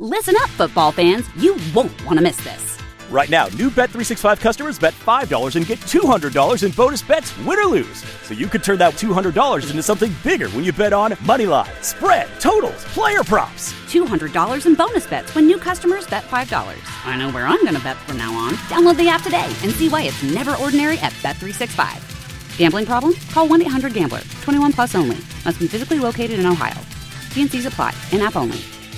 Listen up, football fans. You won't want to miss this. Right now, new Bet365 customers bet $5 and get $200 in bonus bets, win or lose. So you could turn that $200 into something bigger when you bet on money line, spread, totals, player props. $200 in bonus bets when new customers bet $5. I know where I'm going to bet from now on. Download the app today and see why it's never ordinary at Bet365. Gambling problem? Call 1-800-GAMBLER. 21 plus only. Must be physically located in Ohio. T&Cs apply. In-app only.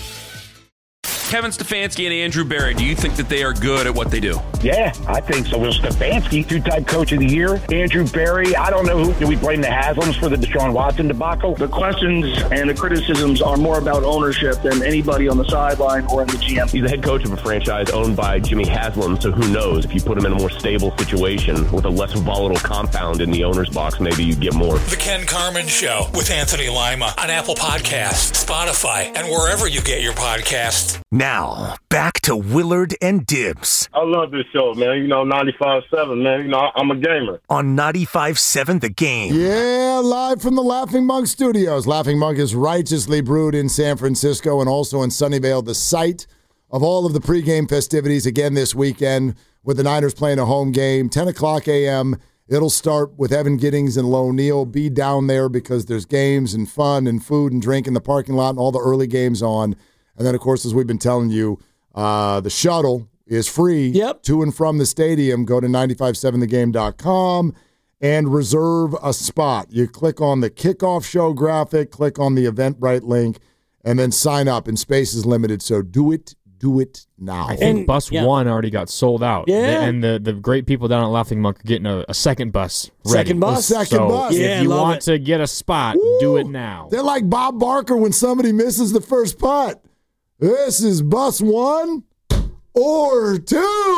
Kevin Stefanski and Andrew Berry, do you think that they are good at what they do? Yeah, I think so. Well, Stefanski, two-time coach of the year. Andrew Berry, I don't know who. Do we blame the Haslams for the Deshaun Watson debacle? The questions and the criticisms are more about ownership than anybody on the sideline or in the GM. He's the head coach of a franchise owned by Jimmy Haslam, so who knows? If you put him in a more stable situation with a less volatile compound in the owner's box, maybe you get more. The Ken Carman Show with Anthony Lima on Apple Podcasts, Spotify, and wherever you get your podcasts. Now, back to Willard and Dibs. I love this show, man. 95.7, man. I'm a gamer. On 95.7 The Game. Yeah, live from the Laughing Monk Studios. Laughing Monk is righteously brewed in San Francisco and also in Sunnyvale, the site of all of the pregame festivities again this weekend with the Niners playing a home game, 10 o'clock a.m. It'll start with Evan Giddings and Lo Neal. Be down there because there's games and fun and food and drink in the parking lot and all the early games on. And then, of course, as we've been telling you, the shuttle is free to and from the stadium. Go to 957thegame.com and reserve a spot. You click on the kickoff show graphic, click on the Eventbrite link, and then sign up. And space is limited, so do it now. I think bus one already got sold out. Yeah. And the great people down at Laughing Monk are getting a second bus ready. Second bus. If you want to get a spot, do it now. They're like Bob Barker when somebody misses the first putt. This is bus 1 or 2.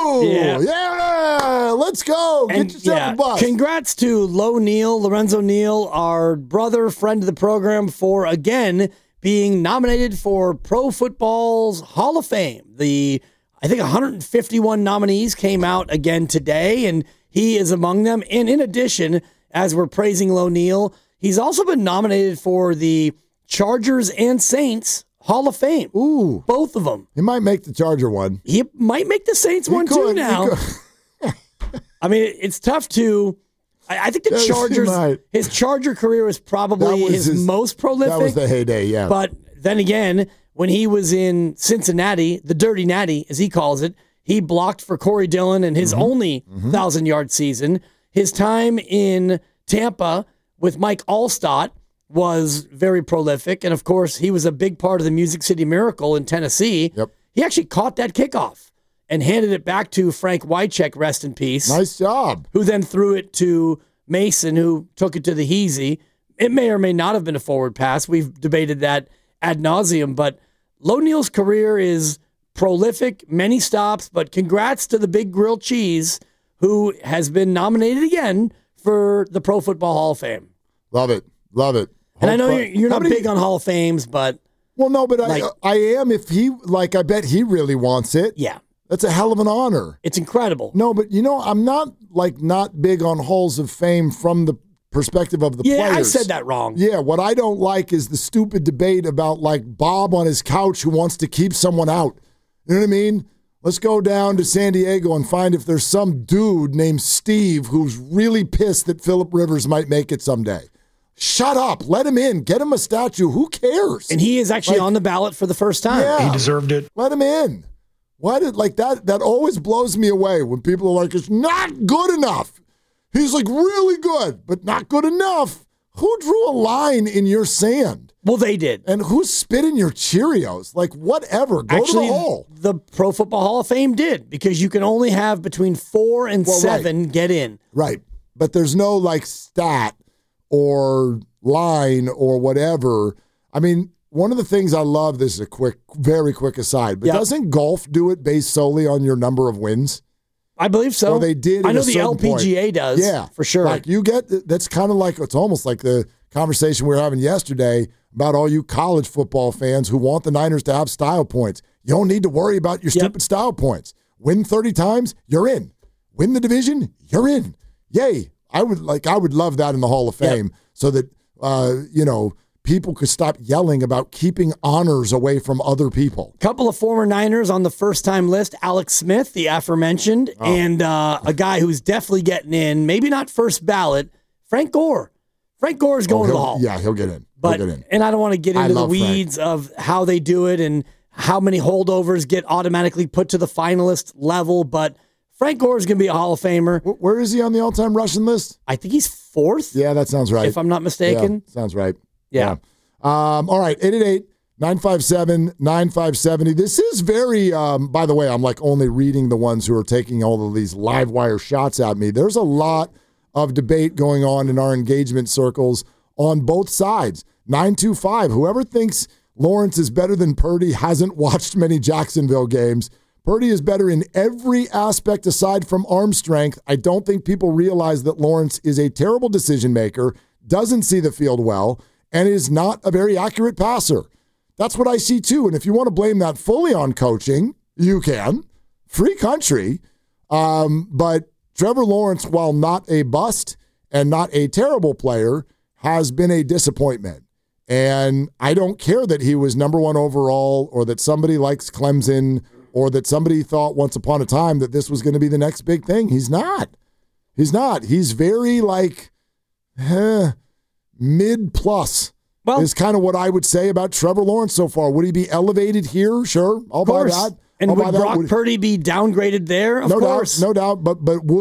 Yeah, let's go. Get yourself a bus. Congrats to Lorenzo Neal, our brother, friend of the program, for, again, being nominated for Pro Football's Hall of Fame. I think 151 nominees came out again today, and he is among them. And in addition, as we're praising Lo Neal, he's also been nominated for the Chargers and Saints Hall of Fame. Ooh. Both of them. He might make the Charger one. He might make the Saints one too now. I mean, it's tough to... I think the Chargers... His Charger career was probably his most prolific. That was the heyday, yeah. But then again, when he was in Cincinnati, the Dirty Natty, as he calls it, he blocked for Corey Dillon in his only 1,000-yard season. His time in Tampa with Mike Allstott was very prolific. And, of course, he was a big part of the Music City Miracle in Tennessee. Yep. He actually caught that kickoff and handed it back to Frank Wycheck, rest in peace. Nice job. Who then threw it to Mason, who took it to the Heasy. It may or may not have been a forward pass. We've debated that ad nauseum. But Lo Neal's career is prolific, many stops. But congrats to the Big Grilled Cheese, who has been nominated again for the Pro Football Hall of Fame. Love it. And I know you're not big on Hall of Fames, but... Well, no, but I am if he... I bet he really wants it. Yeah. That's a hell of an honor. It's incredible. No, but, I'm not big on Halls of Fame from the perspective of the players. Yeah, I said that wrong. Yeah, what I don't like is the stupid debate about, Bob on his couch who wants to keep someone out. You know what I mean? Let's go down to San Diego and find if there's some dude named Steve who's really pissed that Phillip Rivers might make it someday. Shut up. Let him in. Get him a statue. Who cares? And he is actually on the ballot for the first time. Yeah, He deserved it. Let him in. Why did that always blows me away when people are like, it's not good enough. He's really good, but not good enough. Who drew a line in your sand? Well, they did. And who spit in your Cheerios? Whatever. Go to the hole. The Pro Football Hall of Fame did, because you can only have between 4 and 7 get in. Right. But there's no stat or line or whatever. I mean, one of the things I love, this is a very quick aside, but doesn't golf do it based solely on your number of wins? I believe so. Or they did. I know the LPGA does. Yeah, for sure. You get that's kind of it's almost like the conversation we were having yesterday about all you college football fans who want the Niners to have style points. You don't need to worry about your stupid style points. Win 30 times, you're in. Win the division, you're in. Yay. I would love that in the Hall of Fame so that, people could stop yelling about keeping honors away from other people. Couple of former Niners on the first-time list, Alex Smith, the aforementioned, and a guy who's definitely getting in, maybe not first ballot, Frank Gore. Frank Gore is going to the Hall. Yeah, he'll get in. But, and I don't want to get into the weeds of how they do it and how many holdovers get automatically put to the finalist level, but Frank Gore is going to be a Hall of Famer. Where is he on the all-time rushing list? I think he's 4th. Yeah, that sounds right. If I'm not mistaken. Yeah, sounds right. Yeah. All right, 888-957-9570. This is very, by the way, I'm like only reading the ones who are taking all of these live wire shots at me. There's a lot of debate going on in our engagement circles on both sides. 925, whoever thinks Lawrence is better than Purdy hasn't watched many Jacksonville games. Purdy is better in every aspect aside from arm strength. I don't think people realize that Lawrence is a terrible decision maker, doesn't see the field well, and is not a very accurate passer. That's what I see too. And if you want to blame that fully on coaching, you can. Free country. But Trevor Lawrence, while not a bust and not a terrible player, has been a disappointment. And I don't care that he was number 1 overall or that somebody likes Clemson or that somebody thought once upon a time that this was going to be the next big thing. He's not. He's not. He's very mid-plus is kind of what I would say about Trevor Lawrence so far. Would he be elevated here? Sure. I'll buy that. And would Brock Purdy be downgraded there? Of course. No doubt. But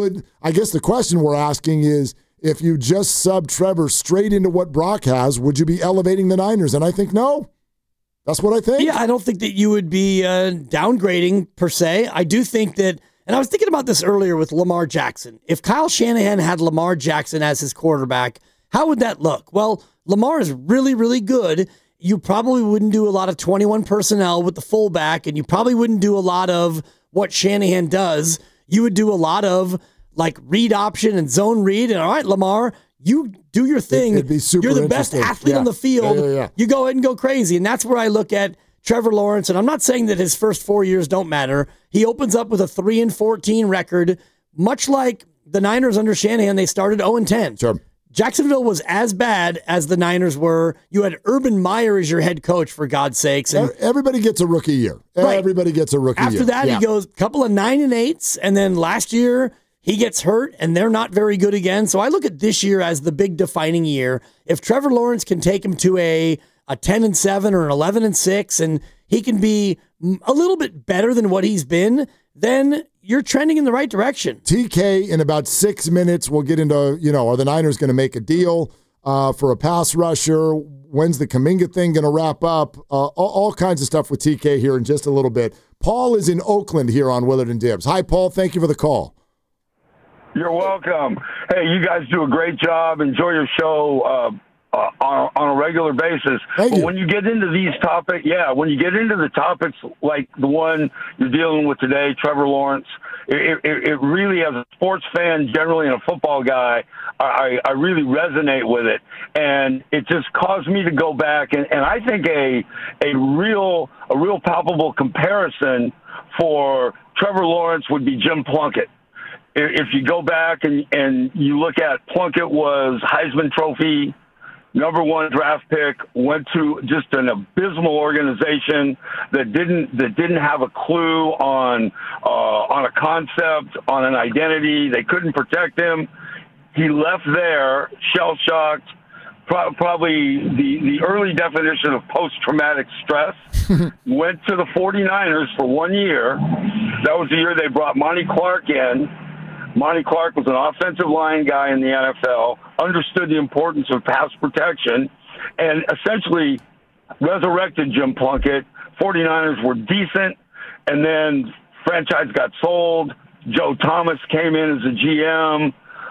I guess the question we're asking is, if you just sub Trevor straight into what Brock has, would you be elevating the Niners? And I think no. That's what I think. Yeah, I don't think that you would be downgrading per se. I do think that, and I was thinking about this earlier with Lamar Jackson. If Kyle Shanahan had Lamar Jackson as his quarterback, how would that look? Well, Lamar is really, really good. You probably wouldn't do a lot of 21 personnel with the fullback, and you probably wouldn't do a lot of what Shanahan does. You would do a lot of like read option and zone read. And all right, Lamar, you do your thing. It'd be super You're the best athlete on the field. Yeah. You go ahead and go crazy. And that's where I look at Trevor Lawrence. And I'm not saying that his first 4 years don't matter. He opens up with a 3-14 record, much like the Niners under Shanahan. They started 0-10. Sure. Jacksonville was as bad as the Niners were. You had Urban Meyer as your head coach, for God's sakes. And everybody gets a rookie year. Right. Everybody gets a rookie year. After that, he goes a couple of 9-8s, and then last year he gets hurt, and they're not very good again. So I look at this year as the big defining year. If Trevor Lawrence can take him to a 10-7 or an 11-6, and he can be a little bit better than what he's been, then you're trending in the right direction. TK, in about 6 minutes, we'll get into, are the Niners going to make a deal for a pass rusher? When's the Kuminga thing going to wrap up? All kinds of stuff with TK here in just a little bit. Paul is in Oakland here on Willard and Dibs. Hi, Paul. Thank you for the call. You're welcome. Hey, you guys do a great job. Enjoy your show on a regular basis. Thank you. When you get into these topics, when you get into the topics like the one you're dealing with today, Trevor Lawrence, it really, as a sports fan generally and a football guy, I really resonate with it. And it just caused me to go back and I think a real palpable comparison for Trevor Lawrence would be Jim Plunkett. If you go back and you look at Plunkett was Heisman Trophy, number 1 draft pick, went to just an abysmal organization that didn't have a clue on a concept, on an identity. They couldn't protect him. He left there, shell-shocked, probably the early definition of post-traumatic stress. Went to the 49ers for 1 year. That was the year they brought Monty Clark in. Monty Clark was an offensive line guy in the NFL, understood the importance of pass protection, and essentially resurrected Jim Plunkett. 49ers were decent, and then franchise got sold. Joe Thomas came in as a GM.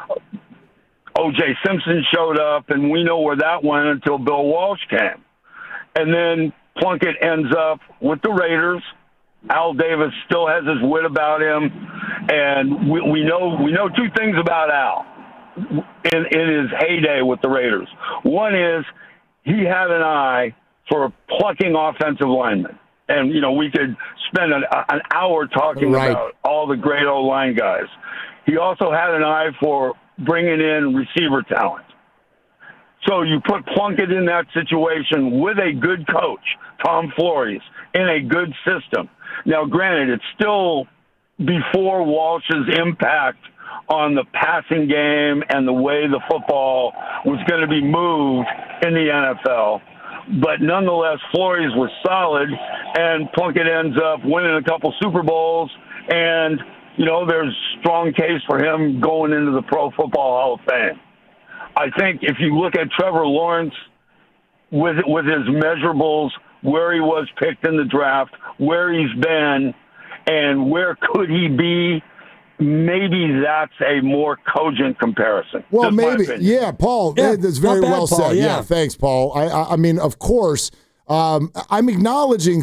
O.J. Simpson showed up, and we know where that went until Bill Walsh came. And then Plunkett ends up with the Raiders. Al Davis still has his wit about him, and we know 2 things about Al in his heyday with the Raiders. One is he had an eye for plucking offensive linemen, and we could spend an hour talking about all the great O-line guys. He also had an eye for bringing in receiver talent. So you put Plunkett in that situation with a good coach, Tom Flores, in a good system. Now, granted, it's still before Walsh's impact on the passing game and the way the football was going to be moved in the NFL. But nonetheless, Flores was solid, and Plunkett ends up winning a couple Super Bowls. And, you know, there's a strong case for him going into the Pro Football Hall of Fame. I think if you look at Trevor Lawrence with his measurables, where he was picked in the draft, where he's been, and where could he be, maybe that's a more cogent comparison. Well, maybe. Yeah, Paul, that's very well Paul, said. Yeah, thanks, Paul. I mean, of course, I'm acknowledging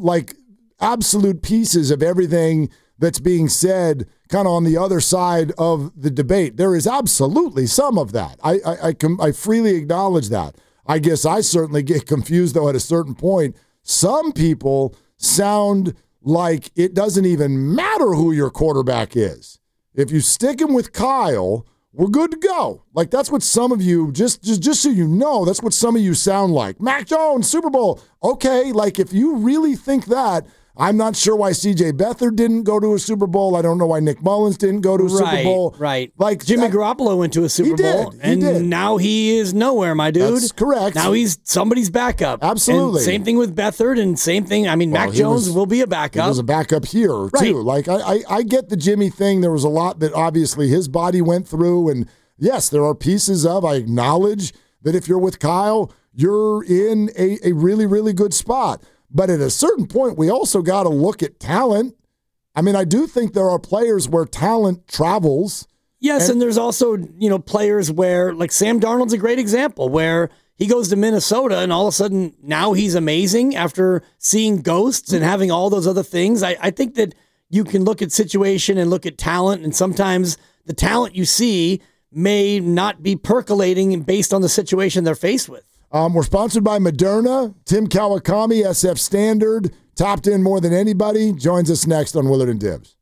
absolute pieces of everything that's being said kind of on the other side of the debate. There is absolutely some of that. I freely acknowledge that. I guess I certainly get confused, though, at a certain point. Some people sound like it doesn't even matter who your quarterback is. If you stick him with Kyle, we're good to go. Like, that's what some of you, just so you know, that's what some of you sound like. Mac Jones, Super Bowl. Okay, like, if you really think that, I'm not sure why C.J. Beathard didn't go to a Super Bowl. I don't know why Nick Mullins didn't go to a Super Bowl. Right. Like Jimmy Garoppolo went to a Super Bowl, and now he is nowhere, my dude. That's correct. Now he's somebody's backup. Absolutely. And same thing with Beathard, and same thing. I mean, Mac Jones will be a backup. He was a backup here, too. Like, I get the Jimmy thing. There was a lot that obviously his body went through, and yes, there are pieces of, I acknowledge that if you're with Kyle, you're in a really, really good spot. But at a certain point, we also got to look at talent. I mean, I do think there are players where talent travels. Yes, and there's also, players where, like Sam Darnold's a great example, where he goes to Minnesota and all of a sudden now he's amazing after seeing ghosts and having all those other things. I think that you can look at situation and look at talent, and sometimes the talent you see may not be percolating based on the situation they're faced with. We're sponsored by Moderna. Tim Kawakami, SF Standard, topped in more than anybody, joins us next on Willard and Dibs.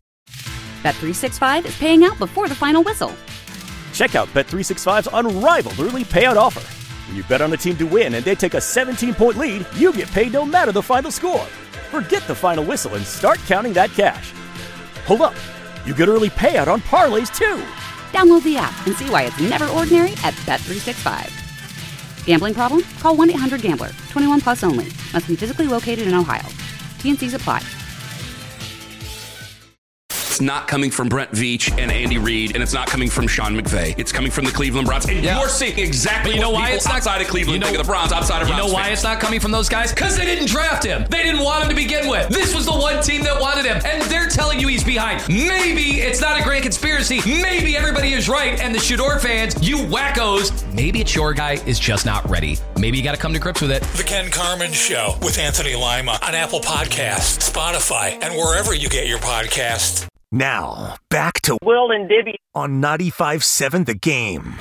Bet365 is paying out before the final whistle. Check out Bet365's unrivaled early payout offer. When you bet on a team to win and they take a 17-point lead, you get paid no matter the final score. Forget the final whistle and start counting that cash. Hold up. You get early payout on parlays, too. Download the app and see why it's never ordinary at Bet365. Gambling problem? Call 1-800-GAMBLER. 21 plus only. Must be physically located in Ohio. T&Cs apply. It's not coming from Brent Veach and Andy Reid, and it's not coming from Sean McVay. It's coming from the Cleveland Browns. And you're seeing exactly what people it's outside of Cleveland think of the Browns, outside of Browns. You know why it's not coming from those guys? Because they didn't draft him. They didn't want him to begin with. This was the one team that wanted him, and they're telling you he's behind. Maybe it's not a grand conspiracy. Maybe everybody is right, and the Shador fans, you wackos, maybe it's your guy is just not ready. Maybe you got to come to grips with it. The Ken Carman Show with Anthony Lima on Apple Podcasts, Spotify, and wherever you get your podcasts. Now, back to Will and Dibby on 95.7 The Game.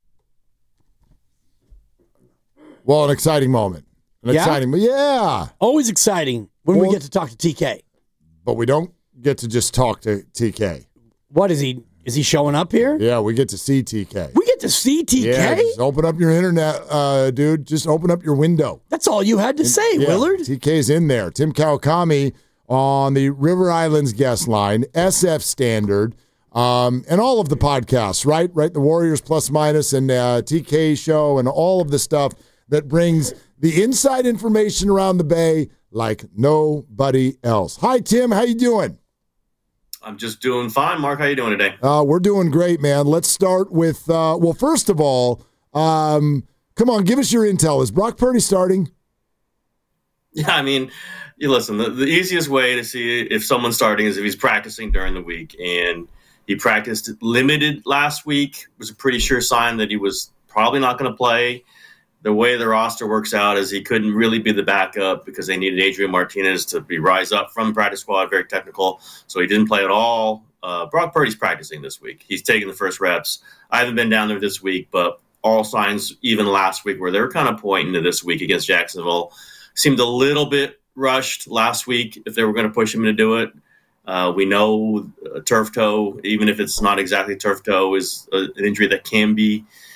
Well, an exciting moment. Always exciting when we get to talk to TK. But we don't get to just talk to TK. What is he? Is he showing up here? Yeah, we get to see TK. We get to see TK? Yeah, just open up your internet, dude. Just open up your window. That's all you had to say, Willard. TK's in there. Tim Kawakami on the River Islands guest line, SF Standard, and all of the podcasts, right? The Warriors Plus Minus and TK Show and all of the stuff that brings the inside information around the Bay like nobody else. Hi, Tim. How you doing? I'm just doing fine. Mark, how you doing today? We're doing great, man. Let's start with, first of all, come on, give us your intel. Is Brock Purdy starting? Yeah, I mean, you listen, the easiest way to see if someone's starting is if he's practicing during the week. And he practiced limited last week. It was a pretty sure sign that he was probably not going to play. The way the roster works out is he couldn't really be the backup because they needed Adrian Martinez to rise up from the practice squad, very technical. So he didn't play at all. Brock Purdy's practicing this week. He's taking the first reps. I haven't been down there this week, but all signs, even last week, where they were kind of pointing to this week against Jacksonville, seemed a little bit rushed last week if they were going to push him to do it. We know turf toe, even if it's not exactly turf toe, is an injury that can be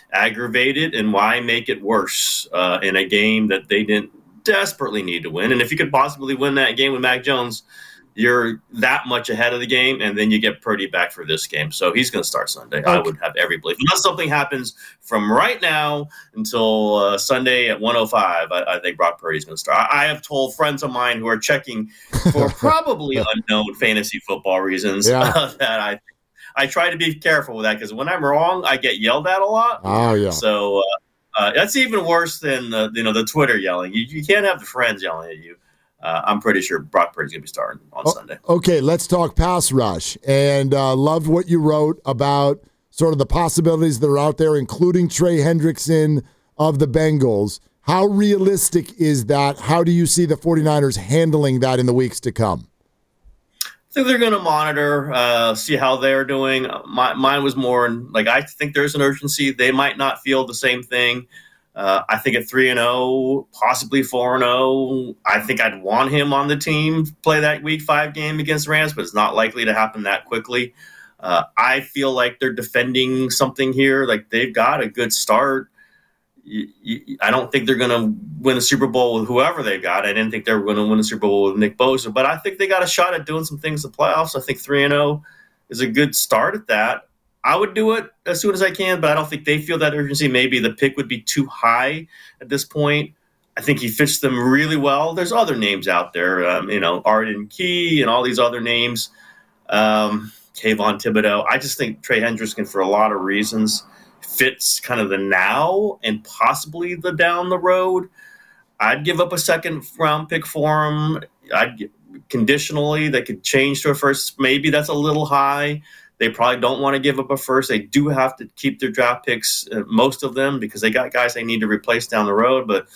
aggravated, and why make it worse in a game that they didn't desperately need to win? And if you could possibly win that game with Mac Jones, you're that much ahead of the game, and then you get Purdy back for this game. So he's going to start Sunday. Okay. I would have every belief. Unless something happens from right now until Sunday at 1:05, I think Brock Purdy's going to start. I have told friends of mine who are checking for probably unknown fantasy football reasons that I try to be careful with that, because when I'm wrong, I get yelled at a lot. Oh, yeah. So that's even worse than the Twitter yelling. You can't have the friends yelling at you. I'm pretty sure Brock Purdy's going to be starting on Sunday. Okay, let's talk pass rush. And loved what you wrote about sort of the possibilities that are out there, including Trey Hendrickson of the Bengals. How realistic is that? How do you see the 49ers handling that in the weeks to come? I think they're going to monitor, see how they're doing. Mine was more like, I think there's an urgency. They might not feel the same thing. I think at 3-0, possibly 4-0, I think I'd want him on the team play that Week 5 game against Rams, but it's not likely to happen that quickly. I feel like they're defending something here. Like, they've got a good start. I don't think they're going to win a Super Bowl with whoever they've got. I didn't think they were going to win a Super Bowl with Nick Bosa, but I think they got a shot at doing some things in the playoffs. I think 3-0 is a good start at that. I would do it as soon as I can, but I don't think they feel that urgency. Maybe the pick would be too high at this point. I think he fits them really well. There's other names out there, Arden Key and all these other names, Kayvon Thibodeau. I just think Trey Hendrickson, for a lot of reasons, fits kind of the now and possibly the down the road. I'd give up a second-round pick for him. Conditionally, they could change to a first. Maybe that's a little high. They probably don't want to give up a first. They do have to keep their draft picks, most of them, because they got guys they need to replace down the road. But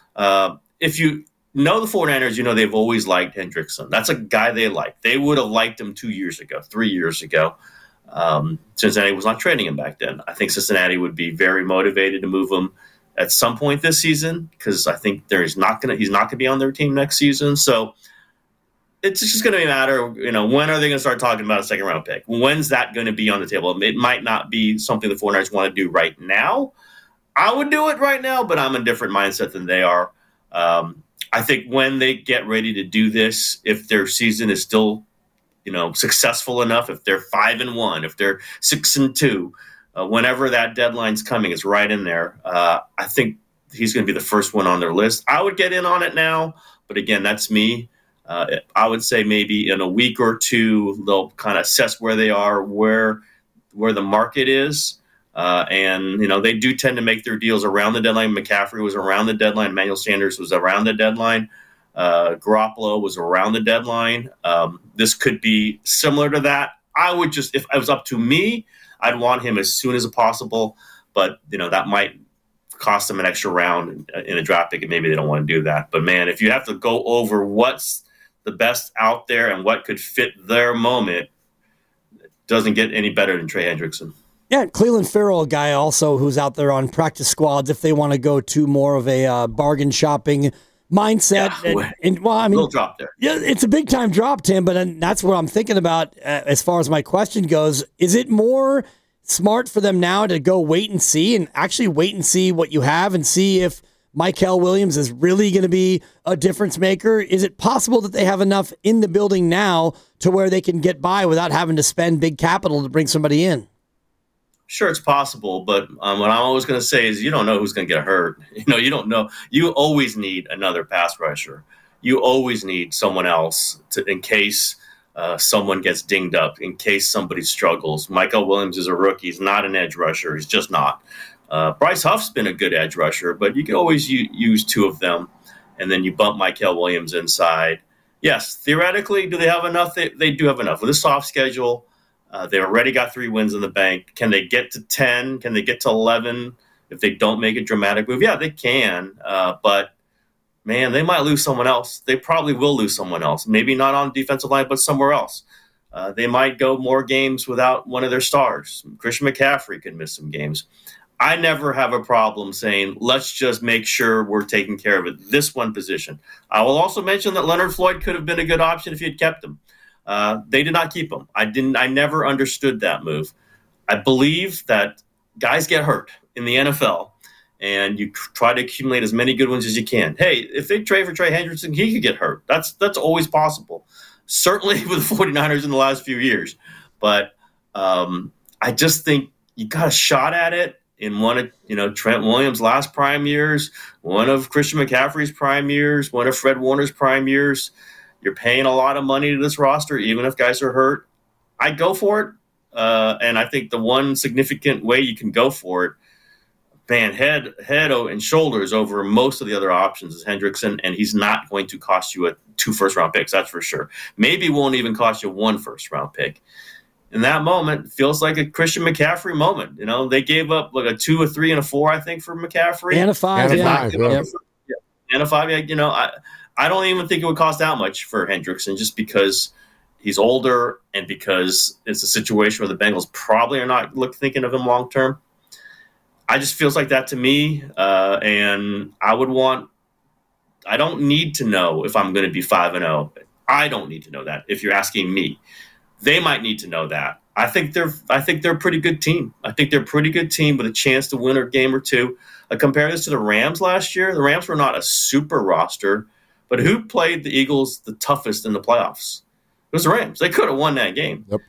if you know the 49ers, they've always liked Hendrickson. That's a guy they like. They would have liked him 2 years ago, 3 years ago. Cincinnati was not trading him back then. I think Cincinnati would be very motivated to move him at some point this season, because I think he's not going to be on their team next season. So it's just going to be a matter of, when are they going to start talking about a second-round pick? When's that going to be on the table? It might not be something the 49ers want to do right now. I would do it right now, but I'm in a different mindset than they are. I think when they get ready to do this, if their season is still, successful enough, if they're 5-1, if they're 6-2, whenever that deadline's coming, it's right in there. I think he's going to be the first one on their list. I would get in on it now, but again, that's me. I would say maybe in a week or two, they'll kind of assess where they are, where the market is. And they do tend to make their deals around the deadline. McCaffrey was around the deadline. Emmanuel Sanders was around the deadline. Garoppolo was around the deadline. This could be similar to that. I would just, if it was up to me, I'd want him as soon as possible. But, that might cost them an extra round in a draft pick, and maybe they don't want to do that. But, man, if you have to go over what's the best out there and what could fit their moment, it doesn't get any better than Trey Hendrickson. Yeah, Cleveland Farrell, a guy also who's out there on practice squads if they want to go to more of a bargain shopping mindset. Yeah, little drop there. Yeah, it's a big time drop, Tim, but that's what I'm thinking about as far as my question goes. Is it more smart for them now to go wait and see what you have and see if Mykel Williams is really going to be a difference maker? Is it possible that they have enough in the building now to where they can get by without having to spend big capital to bring somebody in? Sure, it's possible, but what I'm always going to say is you don't know who's going to get hurt. You don't know. You always need another pass rusher. You always need someone else in case someone gets dinged up, in case somebody struggles. Mykel Williams is a rookie. He's not an edge rusher. He's just not. Bryce Huff's been a good edge rusher, but you can always use two of them, and then you bump Mykel Williams inside. Yes, theoretically, do they have enough? They do have enough. With a soft schedule, they already got 3 wins in the bank. Can they get to 10? Can they get to 11 if they don't make a dramatic move? Yeah, they can, but, man, they might lose someone else. They probably will lose someone else. Maybe not on the defensive line, but somewhere else. They might go more games without one of their stars. Christian McCaffrey could miss some games. I never have a problem saying, let's just make sure we're taking care of it. This one position. I will also mention that Leonard Floyd could have been a good option if you had kept him. They did not keep him. I never understood that move. I believe that guys get hurt. in the NFL and you try to accumulate as many good ones as you can. Hey, if they trade for Trey Hendrickson, he could get hurt. That's always possible. Certainly with the 49ers in the last few years. But I just think you got a shot at it in one of Trent Williams' last prime years, one of Christian McCaffrey's prime years, one of Fred Warner's prime years. You're paying a lot of money to this roster, even if guys are hurt. I'd go for it. And I think the one significant way you can go for it, man, head and shoulders over most of the other options is Hendrickson, and he's not going to cost you 2 first-round picks, that's for sure. Maybe won't even cost you 1 first-round pick. In that moment, feels like a Christian McCaffrey moment. They gave up like a 2, a 3, and a 4, I think, for McCaffrey. And a 5, And a 5, I don't even think it would cost that much for Hendrickson just because he's older and because it's a situation where the Bengals probably are not thinking of him long term. I just feels like that to me, and I don't need to know if I'm going to be 5-0. I don't need to know that. If you're asking me, they might need to know that. I think they're a pretty good team. I think they're a pretty good team with a chance to win a game or two. I compare this to the Rams last year. The Rams were not a super roster, but who played the Eagles the toughest in the playoffs? It was the Rams. They could have won that game. Yep.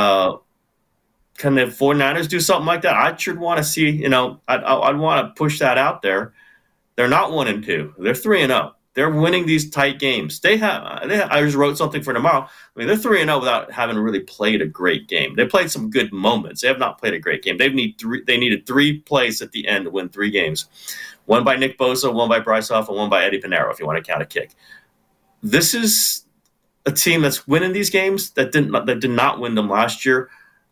Can the 49ers do something like that? I should want to see, I'd want to push that out there. They're not 1-2. They're 3-0. They're winning these tight games. I just wrote something for tomorrow. They're 3-0 without having really played a great game. They played some good moments. They have not played a great game. They needed 3 plays at the end to win 3 games. 1 by Nick Bosa, 1 by Bryce Huff, and 1 by Eddie Pinheiro, if you want to count a kick. This is a team that's winning these games that did not win them last year.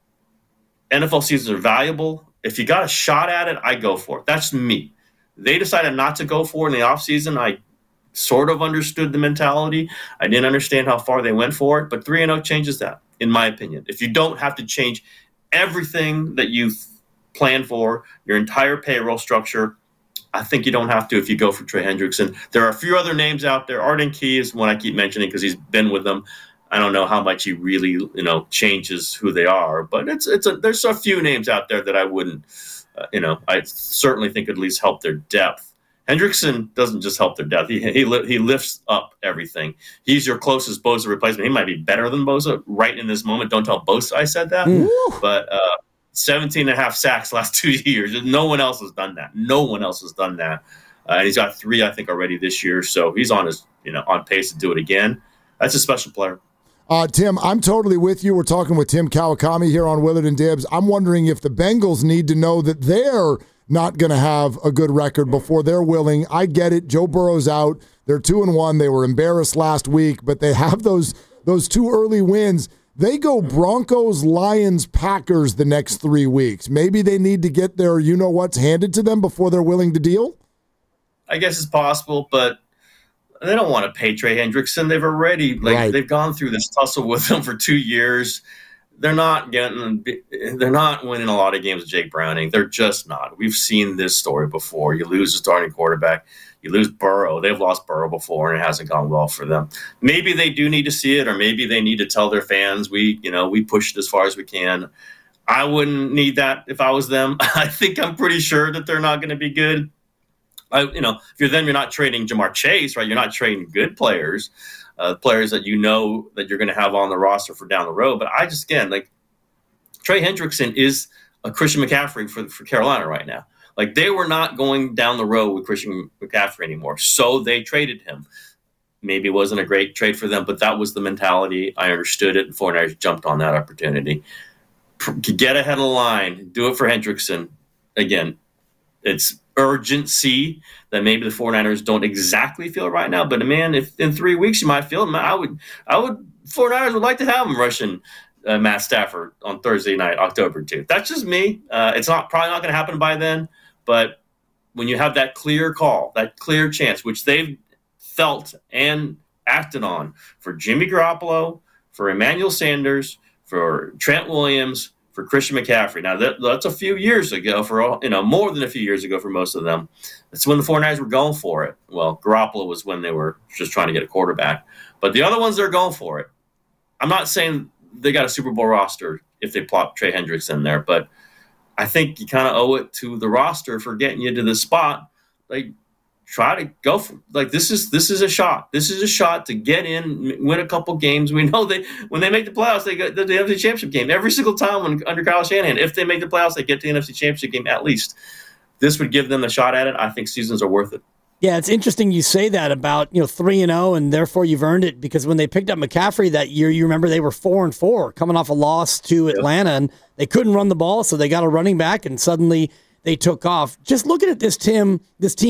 NFL seasons are valuable. If you got a shot at it, I go for it. That's me. They decided not to go for it in the offseason. I sort of understood the mentality. I didn't understand how far they went for it, but 3-0 changes that, in my opinion. If you don't have to change everything that you've planned for, your entire payroll structure, I think you don't have to if you go for Trey Hendrickson. There are a few other names out there. Arden Key is one I keep mentioning because he's been with them. I don't know how much he really, changes who they are, but there's a few names out there that I wouldn't, I certainly think at least help their depth. Hendrickson doesn't just help their depth. He lifts up everything. He's your closest Bosa replacement. He might be better than Bosa right in this moment. Don't tell Bosa I said that. But 17.5 sacks last 2 years. No one else has done that. And he's got 3, I think, already this year. So he's on pace to do it again. That's a special player. Tim, I'm totally with you. We're talking with Tim Kawakami here on Willard and Dibs. I'm wondering if the Bengals need to know that they're not going to have a good record before they're willing. I get it. Joe Burrow's out. They're 2-1. They were embarrassed last week, but they have those 2 early wins. They go Broncos, Lions, Packers the next 3 weeks. Maybe they need to get their you-know-what's handed to them before they're willing to deal? I guess it's possible, but they don't want to pay Trey Hendrickson. They've already They've gone through this tussle with him for 2 years. They're not winning a lot of games with Jake Browning. They're just not. We've seen this story before. You lose a starting quarterback. You lose Burrow. They've lost Burrow before, and it hasn't gone well for them. Maybe they do need to see it, or maybe they need to tell their fans, we pushed it as far as we can. I wouldn't need that if I was them. I'm pretty sure that they're not going to be good. If you're them, you're not trading Jamar Chase, right? You're not trading good players. Players that that you're going to have on the roster for down the road. But Trey Hendrickson is a Christian McCaffrey for Carolina right now. They were not going down the road with Christian McCaffrey anymore, so they traded him. Maybe it wasn't a great trade for them, but that was the mentality. I understood it, and 49ers jumped on that opportunity. Get ahead of the line. Do it for Hendrickson. Again, it's urgency that maybe the 49ers don't exactly feel right now. But, man, if in 3 weeks you might feel it, I would 49ers would like to have him rushing Matt Stafford on Thursday night, October 2nd. That's just me. It's probably not going to happen by then. But when you have that clear call, that clear chance, which they've felt and acted on for Jimmy Garoppolo, for Emmanuel Sanders, for Trent Williams, for Christian McCaffrey. Now, that's a few years ago, more than a few years ago for most of them. That's when the 49ers were going for it. Well, Garoppolo was when they were just trying to get a quarterback. But the other ones, they're going for it. I'm not saying they got a Super Bowl roster if they plop Trey Hendrickson in there, but I think you kind of owe it to the roster for getting you to this spot. Like, try to go for, like, this is a shot. This is a shot to get in, win a couple games. We know when they make the playoffs, they get the NFC Championship game every single time under Kyle Shanahan. If they make the playoffs, they get to the NFC Championship game at least. This would give them a shot at it. I think seasons are worth it. Yeah, it's interesting you say that about 3-0, and therefore you've earned it, because when they picked up McCaffrey that year, you remember they were 4-4 coming off a loss to Atlanta, and they couldn't run the ball, so they got a running back, and suddenly they took off. Just looking at this team,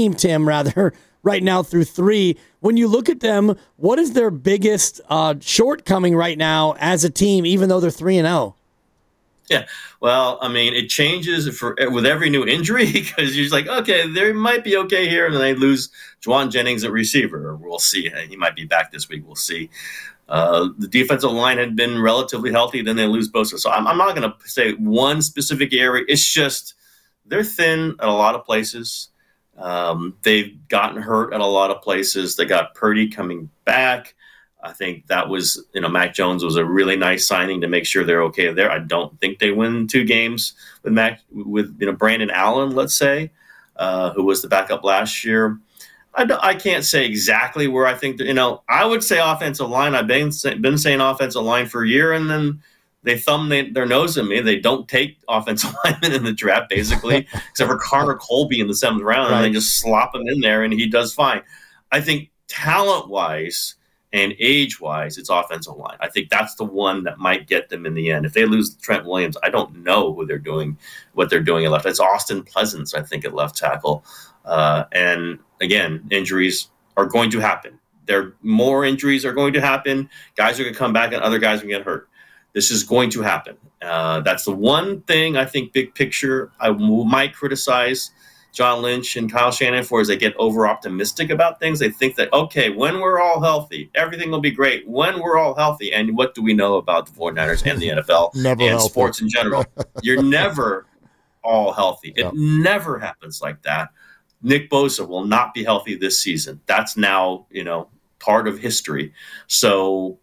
right now through 3, when you look at them, what is their biggest shortcoming right now as a team, even though they're 3-0? Yeah, well, I mean, it changes with every new injury, because you're just like, okay, they might be okay here, and then they lose Juwan Jennings at receiver. We'll see. He might be back this week. We'll see. The defensive line had been relatively healthy. Then they lose Bosa. So I'm not going to say one specific area. It's just they're thin at a lot of places. They've gotten hurt at a lot of places. They got Purdy coming back. I think that was, Mac Jones was a really nice signing to make sure they're okay there. I don't think they win 2 games with Brandon Allen, let's say, who was the backup last year. I can't say exactly where I think that, I would say offensive line. I've been saying offensive line for a year, and then they thumb their nose at me. They don't take offensive linemen in the draft, basically, except for Connor Colby in the 7th round, and they just slop him in there, and he does fine. I think talent-wise and age-wise, it's offensive line. I think that's the one that might get them in the end. If they lose Trent Williams, I don't know what they're doing at left. It's Austin Pleasance, I think, at left tackle. And again, injuries are going to happen. More injuries are going to happen. Guys are going to come back, and other guys are going to get hurt. This is going to happen. That's the one thing I think, big picture, I might criticize John Lynch and Kyle Shanahan for, is they get over-optimistic about things. They think that, okay, when we're all healthy, everything will be great. When we're all healthy, and what do we know about the 49ers and the NFL and sports in general? You're never all healthy. It never happens like that. Nick Bosa will not be healthy this season. That's now, part of history. So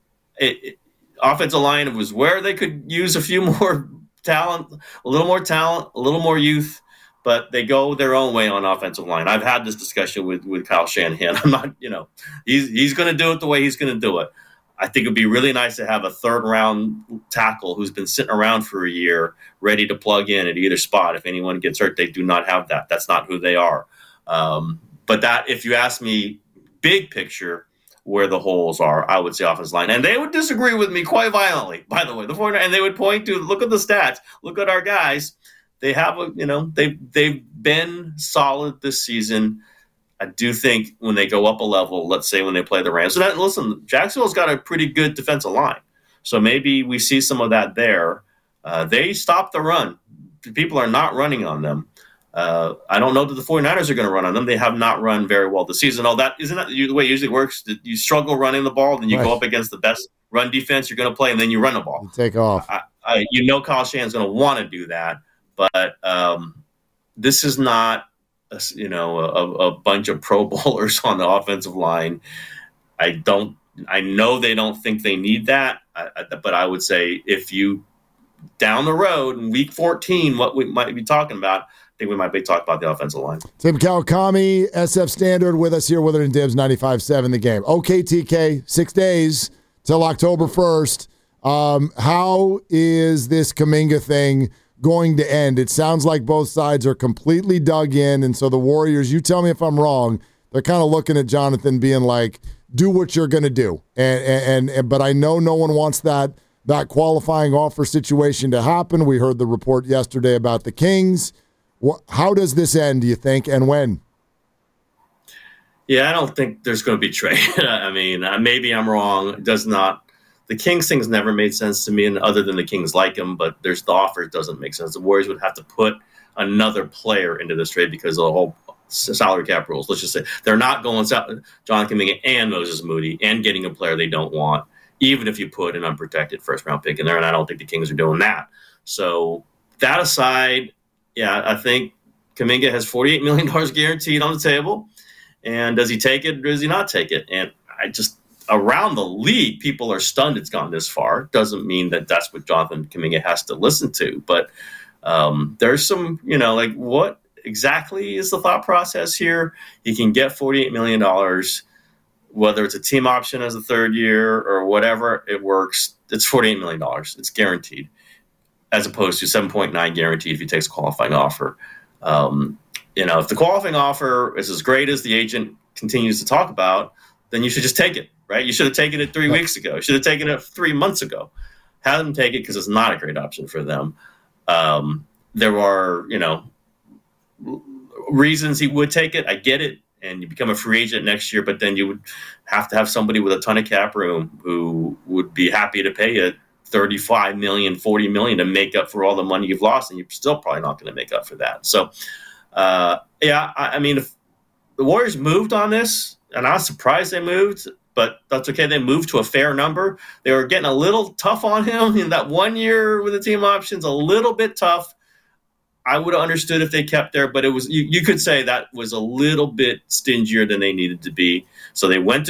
offensive line was where they could use a few more talent, a little more youth. But they go their own way on offensive line. I've had this discussion with Kyle Shanahan. I'm not, he's going to do it the way he's going to do it. I think it'd be really nice to have a 3rd-round tackle who's been sitting around for a year, ready to plug in at either spot. If anyone gets hurt, they do not have that. That's not who they are. But that, if you ask me, big picture, where the holes are, I would say offensive line. And they would disagree with me quite violently, by the way. And they would point to, look at the stats, look at our guys. They have they've been solid this season. I do think when they go up a level, let's say when they play the Rams. So listen, Jacksonville's got a pretty good defensive line. So maybe we see some of that there. They stopped the run. People are not running on them. I don't know that the 49ers are going to run on them. They have not run very well this season. Isn't that the way it usually works? You struggle running the ball, then you go up against the best run defense you're going to play, and then you run the ball. You take off. Kyle Shanahan's going to want to do that. But this is not, a bunch of Pro Bowlers on the offensive line. I know they don't think they need that, but I would say if you down the road in Week 14, what we might be talking about, I think we might be talking about the offensive line. Tim Kawakami, SF Standard, with us here, Witherd and Dibs, 95.7 The Game. Okay, TK, 6 days till October 1st. How is this Kuminga thing going to end? It sounds like both sides are completely dug in, and so the Warriors, you tell me if I'm wrong, they're kind of looking at Jonathan being like, do what you're going to do. But I know no one wants that qualifying offer situation to happen. We heard the report yesterday about the Kings. How does this end, do you think, and when? Yeah, I don't think there's going to be trade. I mean, maybe I'm wrong. It does not. The Kings thing's never made sense to me, and other than the Kings like him, but the offer doesn't make sense. The Warriors would have to put another player into this trade because of the whole salary cap rules. Let's just say they're not going John Kuminga and Moses Moody and getting a player they don't want, even if you put an unprotected 1st-round pick in there, and I don't think the Kings are doing that. So that aside, yeah, I think Kuminga has $48 million guaranteed on the table, and does he take it or does he not take it? And around the league, people are stunned it's gone this far. Doesn't mean that that's what Jonathan Kuminga has to listen to. But There's some, like what exactly is the thought process here? He can get $48 million, whether it's a team option as a third year or whatever, it works. It's $48 million. It's guaranteed, as opposed to 7.9 guaranteed if he takes a qualifying offer. If the qualifying offer is as great as the agent continues to talk about, then you should just take it, right? You should have taken it 3 weeks ago. You should have taken it 3 months ago. Have them take it because it's not a great option for them. There are, reasons he would take it. I get it. And you become a free agent next year, but then you would have to have somebody with a ton of cap room who would be happy to pay you $35 million, $40 million to make up for all the money you've lost, and you're still probably not going to make up for that. So, if the Warriors moved on this, and I was surprised they moved, but that's okay. They moved to a fair number. They were getting a little tough on him in that 1 year with the team options, a little bit tough. I would have understood if they kept there, but it was you could say that was a little bit stingier than they needed to be. So they went to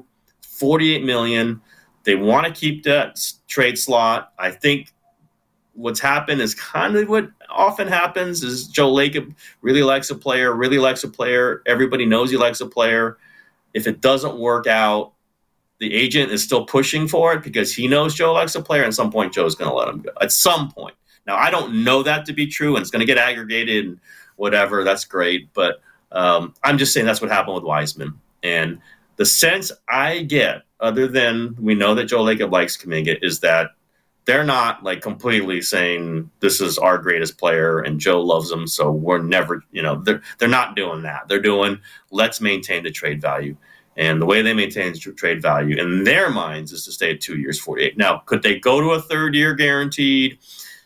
$48 million. They want to keep that trade slot. I think what's happened is kind of what often happens is Joe Lacob really likes a player. Everybody knows he likes a player. If it doesn't work out, the agent is still pushing for it because he knows Joe likes a player. At some point, Joe's going to let him go. At some point. Now, I don't know that to be true, and it's going to get aggregated and whatever. That's great. But I'm just saying that's what happened with Wiseman. And the sense I get, other than we know that Joe Lacob likes Kuminga, is that they're not like completely saying this is our greatest player and Joe loves him, so we're never, they're not doing that. They're doing let's maintain the trade value. And the way they maintain trade value in their minds is to stay at 2 years, 48. Now, could they go to a third year guaranteed?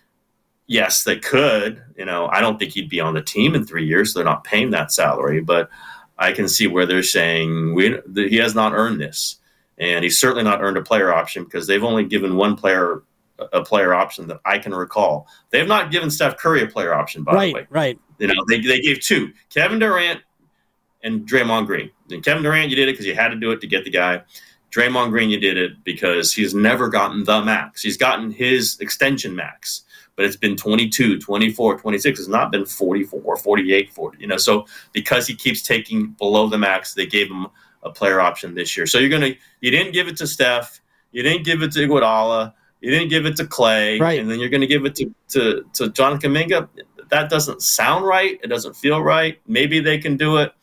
Yes, they could. I don't think he'd be on the team in 3 years. So they're not paying that salary, but I can see where they're saying he has not earned this. And he's certainly not earned a player option because they've only given one player a player option that I can recall. They have not given Steph Curry a player option, by the way. Right. They gave two, Kevin Durant and Draymond Green. And Kevin Durant, you did it because you had to do it to get the guy. Draymond Green, you did it because he's never gotten the max. He's gotten his extension max. But it's been 22, 24, 26. It's not been 44, 48, 40. So because he keeps taking below the max, they gave him a player option this year. So you didn't give it to Steph. You didn't give it to Iguodala. You didn't give it to Clay. Right. And then you're going to give it to Jonathan Kuminga. That doesn't sound right. It doesn't feel right. Maybe they can do it.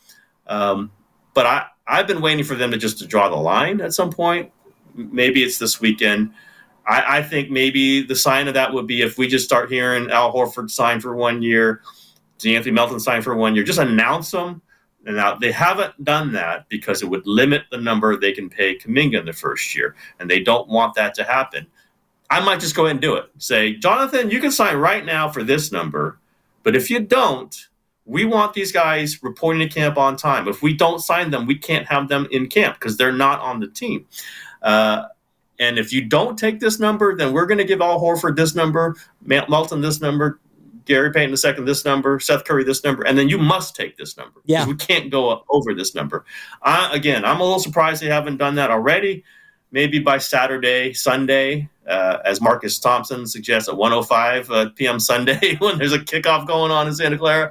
But I've been waiting for them to draw the line at some point. Maybe it's this weekend. I think maybe the sign of that would be if we just start hearing Al Horford sign for 1 year, De'Anthony Melton sign for 1 year, just announce them. And now they haven't done that because it would limit the number they can pay Kuminga in the first year. And they don't want that to happen. I might just go ahead and do it. Say, Jonathan, you can sign right now for this number. But if you don't, we want these guys reporting to camp on time. If we don't sign them, we can't have them in camp because they're not on the team. And if you don't take this number, then we're going to give Al Horford this number, Melton this number, Gary Payton II this number, Seth Curry this number, and then you must take this number. Yeah. We can't go over this number. Again, I'm a little surprised they haven't done that already. Maybe by Saturday, Sunday, as Marcus Thompson suggests, at 1:05 p.m. Sunday when there's a kickoff going on in Santa Clara.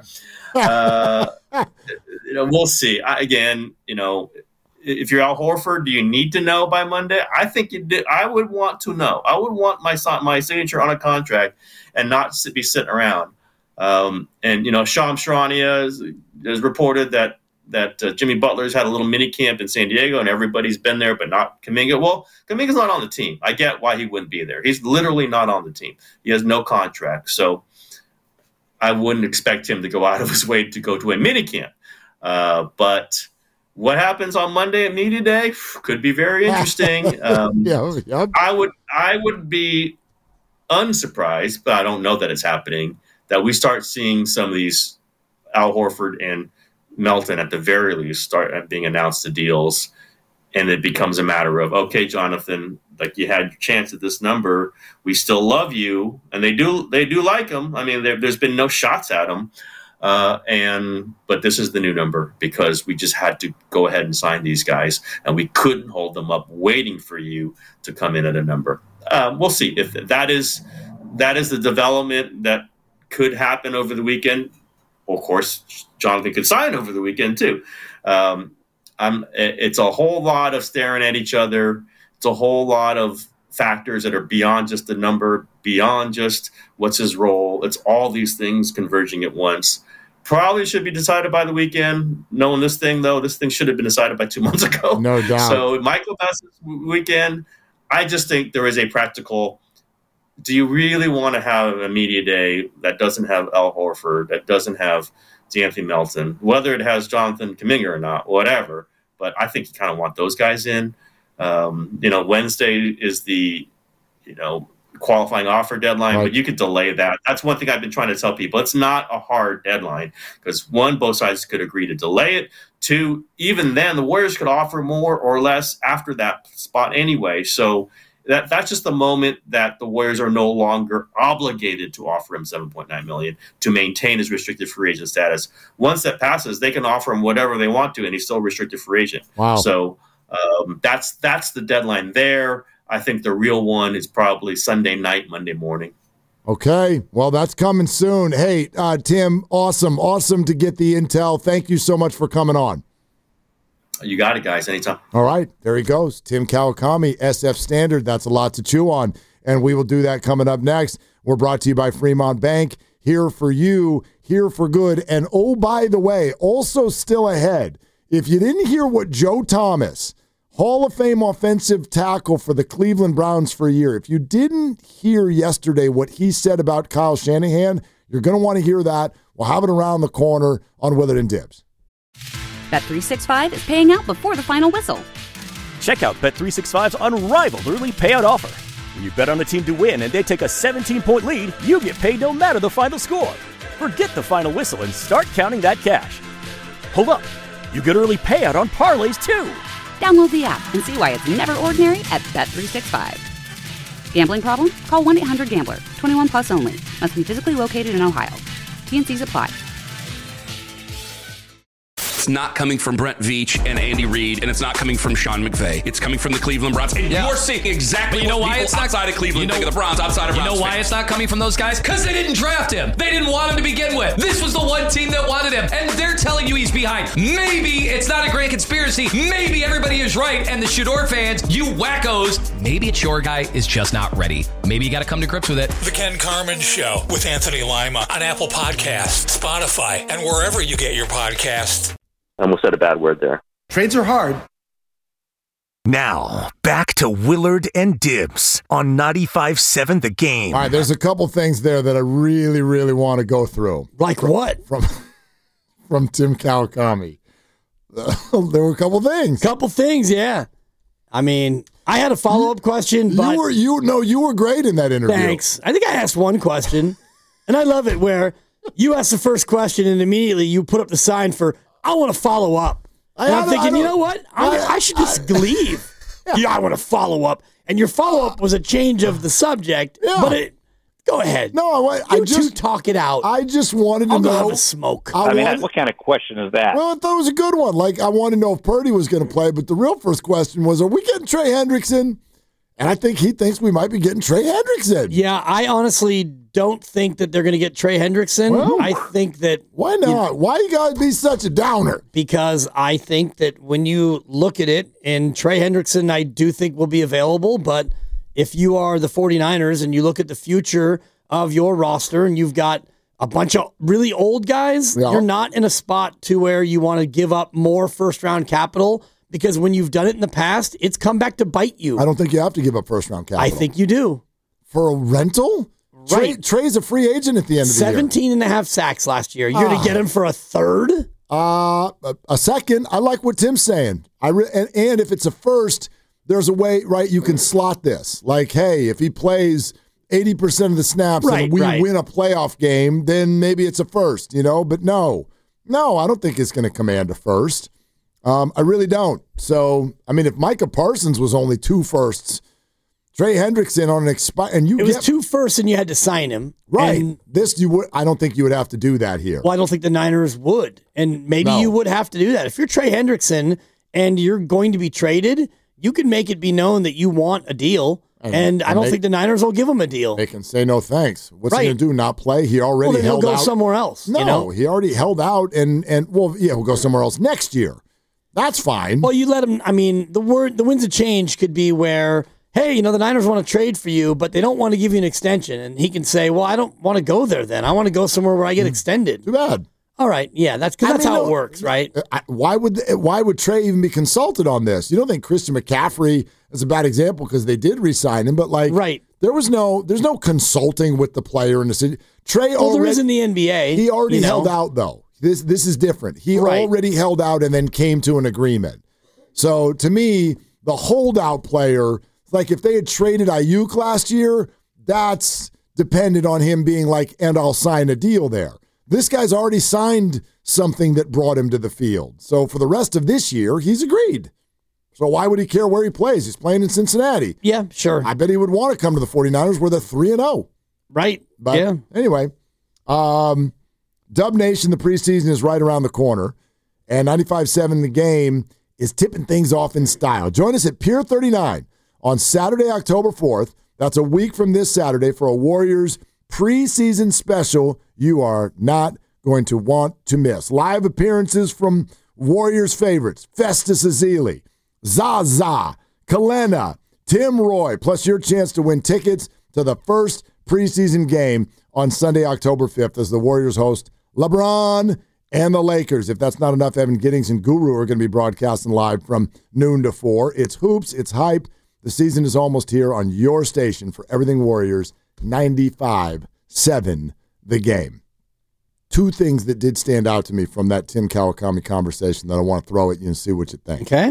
We'll see. If you're Al Horford, do you need to know by Monday? I think you did. I would want to know. I would want my signature on a contract and not be sitting around. Shams Charania has reported that Jimmy Butler's had a little mini camp in San Diego and everybody's been there, but not Kuminga. Well, Kuminga's not on the team. I get why he wouldn't be there. He's literally not on the team. He has no contract. So I wouldn't expect him to go out of his way to go to a mini camp. But what happens on Monday at Media Day could be very interesting. I would be unsurprised, but I don't know that it's happening, that we start seeing some of these Al Horford and Melton at the very least start being announced to deals, and it becomes a matter of, okay, Jonathan, like you had your chance at this number, we still love you, and they do like him. I mean, there's been no shots at him. But this is the new number because we just had to go ahead and sign these guys, and we couldn't hold them up waiting for you to come in at a number. We'll see if that is the development that could happen over the weekend. Well, of course, Jonathan could sign over the weekend too. It's a whole lot of staring at each other. It's a whole lot of factors that are beyond just the number, beyond just what's his role. It's all these things converging at once. Probably should be decided by the weekend. Knowing this thing, though, this thing should have been decided by 2 months ago. No doubt. So it might go past this weekend. I just think there is a practical. Do you really want to have a media day that doesn't have Al Horford, that doesn't have D'Anthony Melton, whether it has Jonathan Kuminga or not, whatever? But I think you kind of want those guys in. Wednesday is the, qualifying offer deadline, right. But you could delay that. That's one thing I've been trying to tell people. It's not a hard deadline because one, both sides could agree to delay it. Two, even then the Warriors could offer more or less after that spot anyway. So that's just the moment that the Warriors are no longer obligated to offer him $7.9 million to maintain his restricted free agent status. Once that passes, they can offer him whatever they want to, and he's still a restricted free agent. Wow. So that's the deadline there. I think the real one is probably Sunday night, Monday morning. Okay, well, that's coming soon. Hey, Tim, awesome to get the intel. Thank you so much for coming on. You got it, guys. Anytime. All right, there he goes. Tim Kawakami, SF Standard. That's a lot to chew on, and we will do that coming up next. We're brought to you by Fremont Bank. Here for you, here for good. And oh, by the way, also still ahead, if you didn't hear what Joe Thomas, Hall of Fame offensive tackle for the Cleveland Browns for a year, if you didn't hear yesterday what he said about Kyle Shanahan, you're going to want to hear that. We'll have it around the corner on Willard and Dibs. Bet365 is paying out before the final whistle. Check out Bet365's unrivaled early payout offer. When you bet on a team to win and they take a 17-point lead, you get paid no matter the final score. Forget the final whistle and start counting that cash. Hold up. You get early payout on parlays, too. Download the app and see why it's never ordinary at Bet365. Gambling problem? Call 1-800-GAMBLER. 21 plus only. Must be physically located in Ohio. T&Cs apply. It's not coming from Brett Veach and Andy Reid, and it's not coming from Sean McVay. It's coming from the Cleveland Browns. And you're seeing exactly what people outside of Cleveland think of the Browns, outside of Browns. You know why fans. it's not coming from those guys? Because they didn't draft him. They didn't want him to begin with. This was the one team that wanted him, and they're telling you he's behind. Maybe it's not a grand conspiracy. Maybe everybody is right, and the Shador fans, you wackos, maybe it's your guy is just not ready. Maybe you got to come to grips with it. The Ken Carman Show with Anthony Lima on Apple Podcasts, Spotify, and wherever you get your podcasts. I almost said a bad word there. Trades are hard. Now, back to Willard and Dibs on 95.7 The Game. All right, there's a couple things there that I really, really want to go through. Like what? From Tim Kawakami. There were a couple things. Yeah. I mean, I had a follow-up question, but you were great in that interview. Thanks. I think I asked one question, and I love it where you ask the first question and immediately you put up the sign for, I want to follow up. And I'm thinking, you know what? I should just leave. Yeah, I want to follow up. And your follow-up was a change of the subject, but go ahead. No, I just talk it out. I just wanted to know. Have a smoke. What kind of question is that? Well, I thought it was a good one. Like, I want to know if Purdy was going to play, but the real first question was, are we getting Trey Hendrickson? And I think he thinks we might be getting Trey Hendrickson. Yeah, I honestly don't think that they're going to get Trey Hendrickson. Well, I think that... Why not? Why you got to be such a downer? Because I think that when you look at it, and Trey Hendrickson I do think will be available, but if you are the 49ers and you look at the future of your roster and you've got a bunch of really old guys, you're not in a spot to where you want to give up more first-round capital. Because when you've done it in the past, it's come back to bite you. I don't think you have to give up first-round capital. I think you do. For a rental? Right. Trey's a free agent at the end of the year. 17 and a half sacks last year. You're going to get him for a third? A second. I like what Tim's saying. And if it's a first, there's a way, right, you can slot this. Like, hey, if he plays 80% of the snaps and we win a playoff game, then maybe it's a first, But no, I don't think it's going to command a first. I really don't. So, I mean, if Micah Parsons was only 2 firsts, Trey Hendrickson on an expire, and it was 2 firsts, and you had to sign him, right? And this you would. I don't think you would have to do that here. Well, I don't think the Niners would, and maybe you would have to do that if you're Trey Hendrickson and you're going to be traded. You can make it be known that you want a deal, And I don't think the Niners will give him a deal. They can say no thanks. What's he going to do, not play? He already held out. He'll go somewhere else. No, he already held out, and he'll go somewhere else next year. That's fine. Well, you let him, the winds of change could be where, hey, the Niners want to trade for you, but they don't want to give you an extension. And he can say, well, I don't want to go there then. I want to go somewhere where I get extended. Too bad. All right. Yeah, that's how it works, right? Why would Trey even be consulted on this? You don't think Christian McCaffrey is a bad example because they did re-sign him, but there's no consulting with the player in the city. Trey there is in the NBA. He already held out though. This is different. He already held out and then came to an agreement. So to me, the holdout player, like if they had traded Ayuk last year, that's dependent on him being like, and I'll sign a deal there. This guy's already signed something that brought him to the field. So for the rest of this year, he's agreed. So why would he care where he plays? He's playing in Cincinnati. Yeah, sure. I bet he would want to come to the 49ers where they're 3-0. Right. But anyway, Dub Nation, the preseason is right around the corner. And 95.7 The Game is tipping things off in style. Join us at Pier 39 on Saturday, October 4th. That's a week from this Saturday for a Warriors preseason special you are not going to want to miss. Live appearances from Warriors favorites, Festus Ezeli, Zaza, Kalena, Tim Roy, plus your chance to win tickets to the first preseason game on Sunday, October 5th as the Warriors host LeBron and the Lakers. If that's not enough, Evan Giddings and Guru are going to be broadcasting live from noon to 4. It's hoops, it's hype. The season is almost here on your station for everything Warriors, 95.7 The Game. Two things that did stand out to me from that Tim Kawakami conversation that I want to throw at you and see what you think. Okay.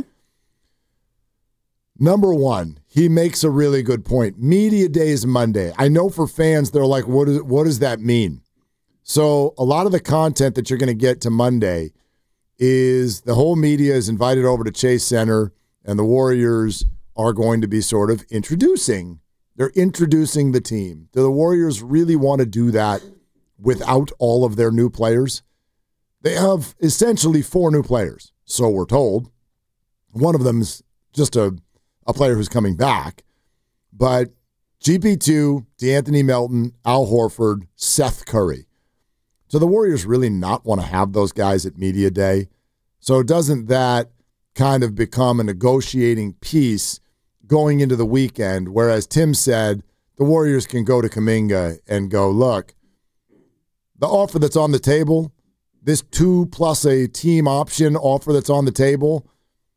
Number one, he makes a really good point. Media Day is Monday. I know for fans, they're like, what does that mean? So a lot of the content that you're going to get to Monday is the whole media is invited over to Chase Center, and the Warriors are going to be sort of introducing the team. Do the Warriors really want to do that without all of their new players? They have essentially 4 new players, so we're told. One of them is just a player who's coming back. But GP2, DeAnthony Melton, Al Horford, Seth Curry. Do the Warriors really not want to have those guys at Media Day? So doesn't that kind of become a negotiating piece going into the weekend, whereas Tim said the Warriors can go to Kuminga and go, look, the offer that's on the table, this 2 plus a team option offer that's on the table,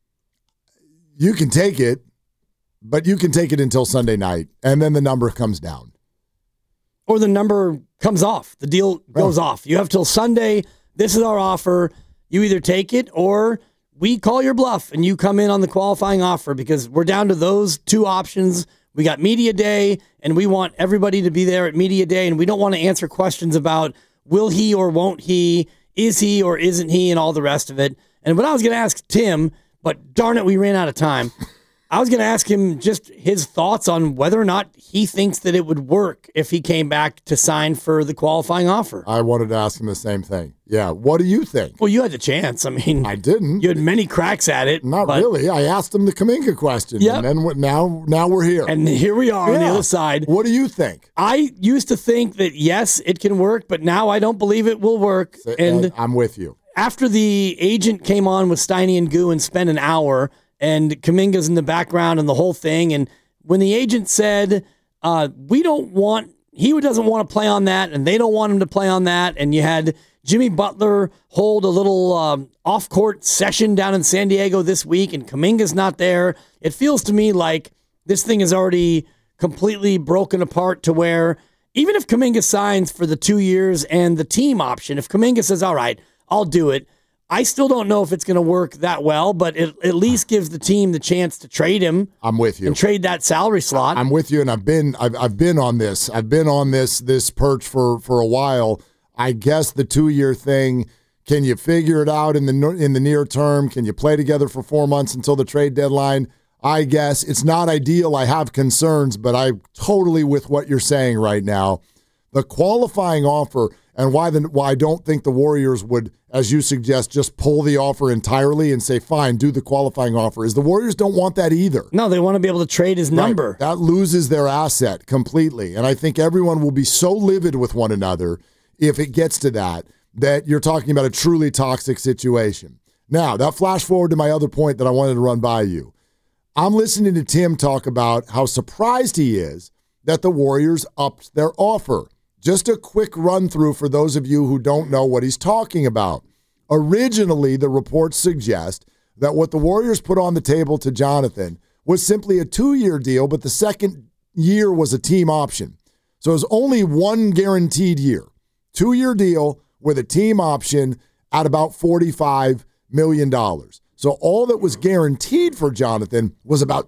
you can take it, but you can take it until Sunday night, and then the number comes down. Or the number comes off. The deal goes off. You have till Sunday. This is our offer. You either take it or we call your bluff and you come in on the qualifying offer because we're down to those 2 options. We got Media Day, and we want everybody to be there at Media Day, and we don't want to answer questions about will he or won't he, is he or isn't he, and all the rest of it. And what I was going to ask Tim, but darn it, we ran out of time. I was going to ask him just his thoughts on whether or not he thinks that it would work if he came back to sign for the qualifying offer. I wanted to ask him the same thing. Yeah, what do you think? Well, you had the chance. I mean, I didn't. You had many cracks at it. Not really. I asked him the Kuminga question, and then now we're here. And here we are on the other side. What do you think? I used to think that, yes, it can work, but now I don't believe it will work. And I'm with you. After the agent came on with Steiny and Goo and spent an hour, and Kuminga's in the background and the whole thing. And when the agent said, he doesn't want to play on that, and they don't want him to play on that. And you had Jimmy Butler hold a little off-court session down in San Diego this week, and Kuminga's not there. It feels to me like this thing is already completely broken apart to where even if Kuminga signs for the 2 years and the team option, if Kuminga says, all right, I'll do it, I still don't know if it's going to work that well, but it at least gives the team the chance to trade him. I'm with you. And trade that salary slot. I'm with you, and I've been on this. I've been on this perch for a while. I guess the 2-year thing, can you figure it out in the near term? Can you play together for 4 months until the trade deadline? I guess it's not ideal. I have concerns, but I'm totally with what you're saying right now. The qualifying offer, and why I don't think the Warriors would, as you suggest, just pull the offer entirely and say, fine, do the qualifying offer, is the Warriors don't want that either. No, they want to be able to trade his number. Right. That loses their asset completely. And I think everyone will be so livid with one another if it gets to that you're talking about a truly toxic situation. Now, that flash forward to my other point that I wanted to run by you. I'm listening to Tim talk about how surprised he is that the Warriors upped their offer. Just a quick run through for those of you who don't know what he's talking about. Originally, the reports suggest that what the Warriors put on the table to Jonathan was simply a 2-year deal, but the second year was a team option. So it was only one guaranteed year. 2-year deal with a team option at about $45 million. So all that was guaranteed for Jonathan was about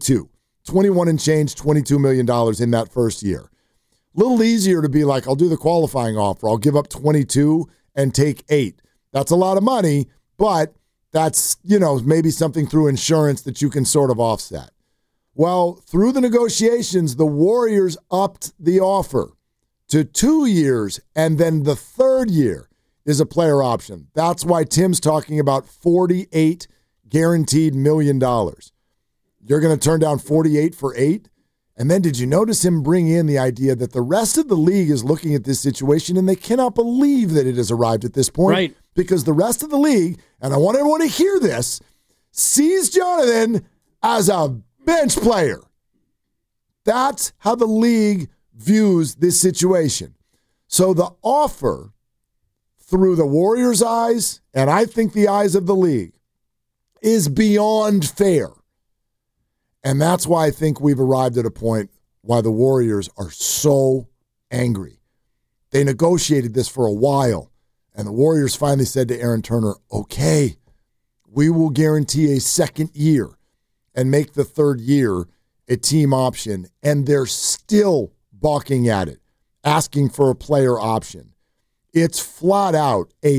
21 and change, $22 million in that first year. Little easier to be like, I'll do the qualifying offer. I'll give up 22 and take 8. That's a lot of money, but that's, maybe something through insurance that you can sort of offset. Well, through the negotiations, the Warriors upped the offer to 2 years, and then the third year is a player option. That's why Tim's talking about $48 guaranteed million. You're going to turn down 48 for 8? And then did you notice him bring in the idea that the rest of the league is looking at this situation and they cannot believe that it has arrived at this point? Right. Because the rest of the league, and I want everyone to hear this, sees Jonathan as a bench player. That's how the league views this situation. So the offer through the Warriors' eyes, and I think the eyes of the league, is beyond fair. And that's why I think we've arrived at a point why the Warriors are so angry. They negotiated this for a while, and the Warriors finally said to Aaron Turner, okay, we will guarantee a second year and make the third year a team option, and they're still balking at it, asking for a player option. It's flat out a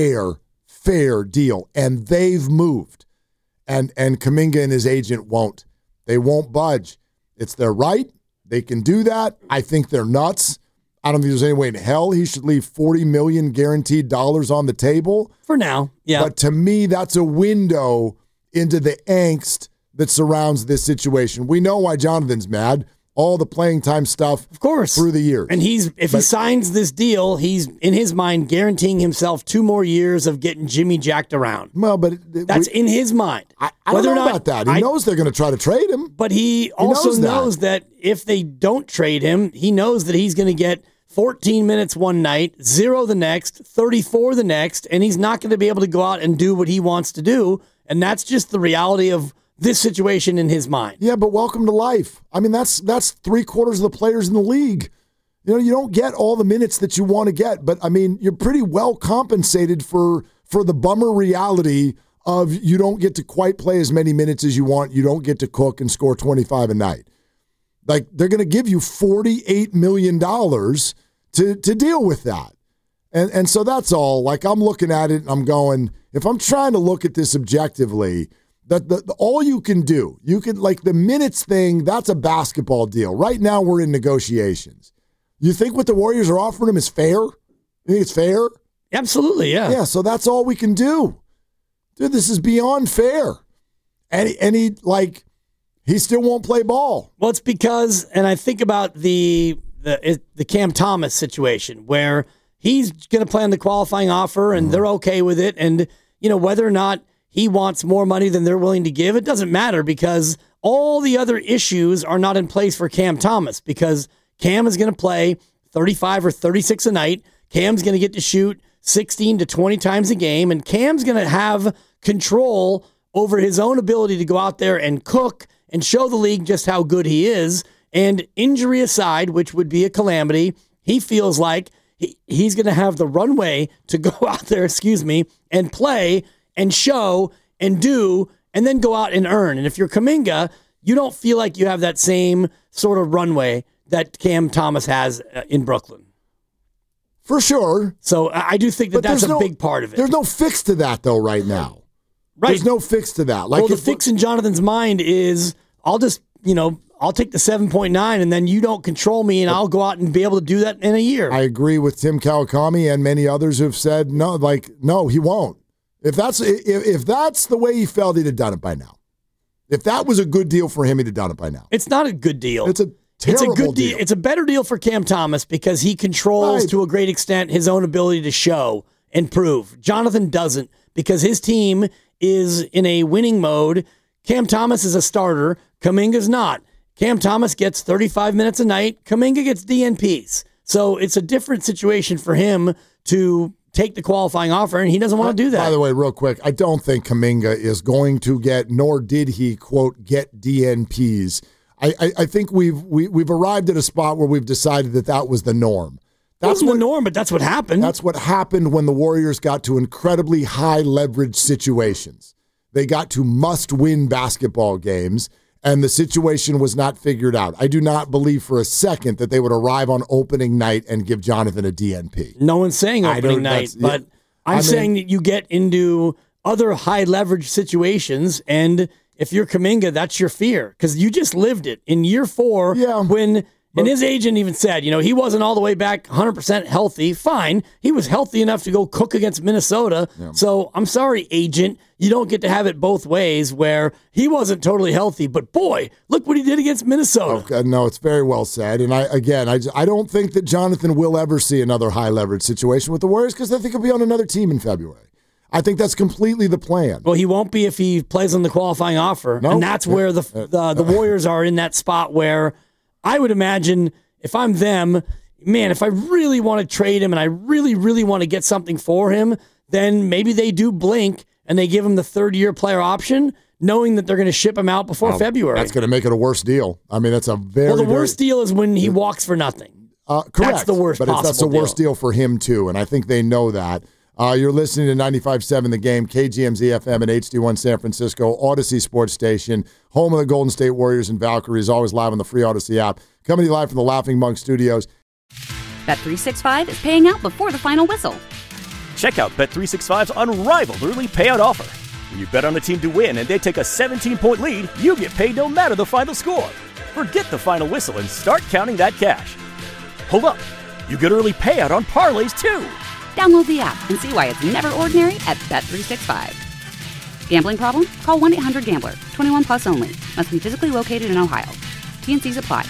fair deal, and they've moved, and Kuminga and his agent won't. They won't budge. It's their right. They can do that. I think they're nuts. I don't think there's any way in hell he should leave $40 million guaranteed dollars on the table. For now, yeah. But to me, that's a window into the angst that surrounds this situation. We know why Jonathan's mad. All the playing time stuff, of course, through the years. And he signs this deal, he's in his mind guaranteeing himself 2 more years of getting Jimmy jacked around. Well, but that's in his mind. I don't know about that. He knows they're going to try to trade him, but he also knows that if they don't trade him, he knows that he's going to get 14 minutes one night, 0 the next, 34 the next, and he's not going to be able to go out and do what he wants to do. And that's just the reality of this situation in his mind. Yeah, but welcome to life. I mean, that's 3/4 of the players in the league. You don't get all the minutes that you want to get, but I mean, you're pretty well compensated for the bummer reality of you don't get to quite play as many minutes as you want. You don't get to cook and score 25 a night. Like, they're going to give you $48 million to deal with that. And so that's all. Like, I'm looking at it and I'm going, if I'm trying to look at this objectively, that all you can do, like the minutes thing, that's a basketball deal. Right now we're in negotiations. You think what the Warriors are offering him is fair? You think it's fair? Absolutely, yeah. Yeah, so that's all we can do. Dude, this is beyond fair. And he still won't play ball. Well, it's because, and I think about the Cam Thomas situation where he's going to play on the qualifying offer and they're okay with it. And, whether or not he wants more money than they're willing to give, it doesn't matter because all the other issues are not in place for Cam Thomas because Cam is going to play 35 or 36 a night. Cam's going to get to shoot 16 to 20 times a game, and Cam's going to have control over his own ability to go out there and cook and show the league just how good he is. And injury aside, which would be a calamity, he feels like he's going to have the runway to go out there, and play and show and do, and then go out and earn. And if you're Kuminga, you don't feel like you have that same sort of runway that Cam Thomas has in Brooklyn. For sure. So I do think that's a big part of it. There's no fix to that, though, right now. Right. There's no fix to that. Like, the fix in Jonathan's mind is, I'll I'll take the 7.9, and then you don't control me, and I'll go out and be able to do that in a year. I agree with Tim Kawakami and many others who've said, no, he won't. If that's the way he felt, he'd have done it by now. If that was a good deal for him, he'd have done it by now. It's not a good deal. It's a terrible good deal. It's a better deal for Cam Thomas because he controls to a great extent his own ability to show and prove. Jonathan doesn't because his team is in a winning mode. Cam Thomas is a starter. Kuminga's not. Cam Thomas gets 35 minutes a night. Kuminga gets DNPs. So it's a different situation for him to take the qualifying offer, and he doesn't want to do that. By the way, real quick, I don't think Kuminga is going to get, nor did he, quote, get DNPs. I think we've arrived at a spot where we've decided that was the norm. That's the norm, but that's what happened. That's what happened when the Warriors got to incredibly high leverage situations. They got to must-win basketball games, and the situation was not figured out. I do not believe for a second that they would arrive on opening night and give Jonathan a DNP. No one's saying opening night, but I'm saying that you get into other high-leverage situations, and if you're Kuminga, that's your fear, because you just lived it. In year 4, when... And his agent even said, he wasn't all the way back 100% healthy. Fine. He was healthy enough to go cook against Minnesota. Yeah. So I'm sorry, agent. You don't get to have it both ways where he wasn't totally healthy. But, boy, look what he did against Minnesota. Okay, no, it's very well said. And, I don't think that Jonathan will ever see another high-leverage situation with the Warriors because I think he'll be on another team in February. I think that's completely the plan. Well, he won't be if he plays on the qualifying offer. Nope. And that's where the Warriors are in that spot where – I would imagine if I'm them, man, if I really want to trade him and I really, really want to get something for him, then maybe they do blink and they give him the third-year player option, knowing that they're going to ship him out before February. That's going to make it a worse deal. I mean, that's a very... Well, the worst deal is when he walks for nothing. Correct. That's the worst possible that's the worst deal for him, too, and I think they know that. You're listening to 95.7 The Game, KGMZ FM and HD1 San Francisco, Odyssey Sports Station, home of the Golden State Warriors and Valkyries, always live on the free Odyssey app. Coming to you live from the Laughing Monk Studios. Bet365 is paying out before the final whistle. Check out Bet365's unrivaled early payout offer. When you bet on a team to win and they take a 17-point lead, you get paid no matter the final score. Forget the final whistle and start counting that cash. Hold up. You get early payout on parlays, too. Download the app and see why it's never ordinary at Bet365. Gambling problem? Call 1-800-GAMBLER. 21 plus only. Must be physically located in Ohio. T&Cs apply.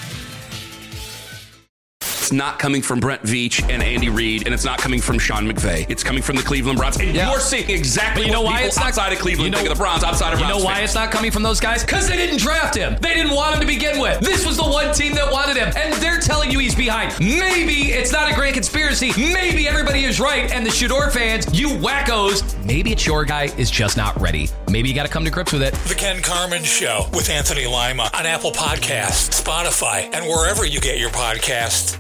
It's not coming from Brett Veach and Andy Reid, and it's not coming from Sean McVay. It's coming from the Cleveland Browns. And you're seeing exactly why it's not outside of Cleveland think of the Browns outside of Browns. You know why it's not coming from those guys? Because they didn't draft him. They didn't want him to begin with. This was the one team that wanted him, and they're telling you he's behind. Maybe it's not a grand conspiracy. Maybe everybody is right, and the Shador fans, you wackos, maybe it's your guy is just not ready. Maybe you got to come to grips with it. The Ken Carman Show with Anthony Lima on Apple Podcasts, Spotify, and wherever you get your podcasts.